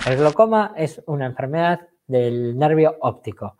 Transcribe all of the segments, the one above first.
El glaucoma es una enfermedad del nervio óptico.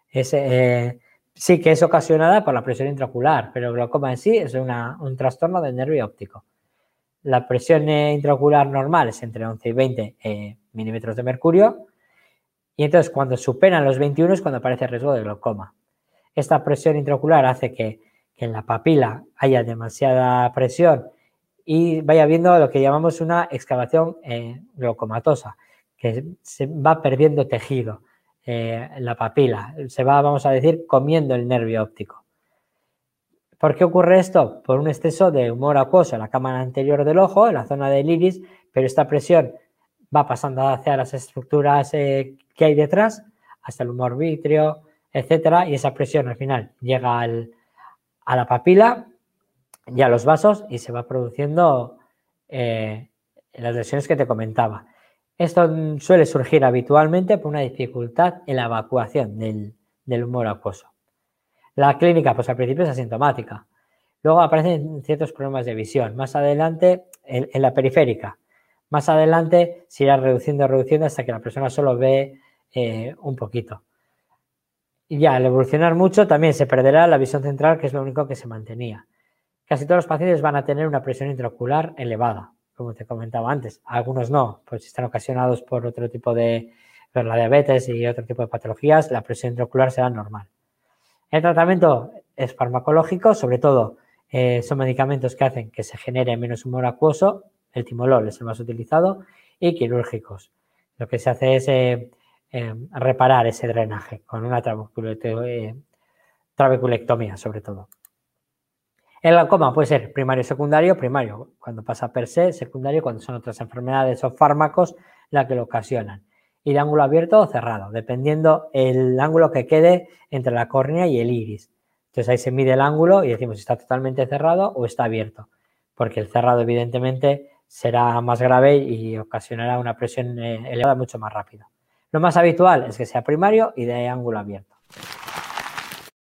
Sí que es ocasionada por la presión intraocular, pero el glaucoma en sí es un trastorno del nervio óptico. La presión intraocular normal es entre 11 y 20 milímetros de mercurio, y entonces cuando superan los 21 es cuando aparece el riesgo de glaucoma. Esta presión intraocular hace que en la papila haya demasiada presión y vaya habiendo lo que llamamos una excavación glaucomatosa, que se va perdiendo tejido en la papila, se va, vamos a decir, comiendo el nervio óptico. ¿Por qué ocurre esto? Por un exceso de humor acuoso en la cámara anterior del ojo, en la zona del iris, pero esta presión va pasando hacia las estructuras que hay detrás, hasta el humor vítreo, etcétera, y esa presión al final llega a la papila y a los vasos y se va produciendo las lesiones que te comentaba. Esto suele surgir habitualmente por una dificultad en la evacuación del humor acuoso. La clínica, pues al principio es asintomática. Luego aparecen ciertos problemas de visión. Más adelante, en la periférica. Más adelante se irá reduciendo hasta que la persona solo ve un poquito. Y ya al evolucionar mucho también se perderá la visión central, que es lo único que se mantenía. Casi todos los pacientes van a tener una presión intraocular elevada, como te comentaba antes. Algunos no, pues si están ocasionados por otro tipo de la diabetes y otro tipo de patologías, la presión intraocular será normal. El tratamiento es farmacológico, sobre todo son medicamentos que hacen que se genere menos humor acuoso, el timolol es el más utilizado, y quirúrgicos. Lo que se hace es reparar ese drenaje con una trabeculectomía, sobre todo. El glaucoma puede ser primario o secundario, primario cuando pasa per se, secundario cuando son otras enfermedades o fármacos las que lo ocasionan. Y de ángulo abierto o cerrado, dependiendo el ángulo que quede entre la córnea y el iris. Entonces ahí se mide el ángulo y decimos si está totalmente cerrado o está abierto, porque el cerrado evidentemente será más grave y ocasionará una presión elevada mucho más rápido. Lo más habitual es que sea primario y de ángulo abierto.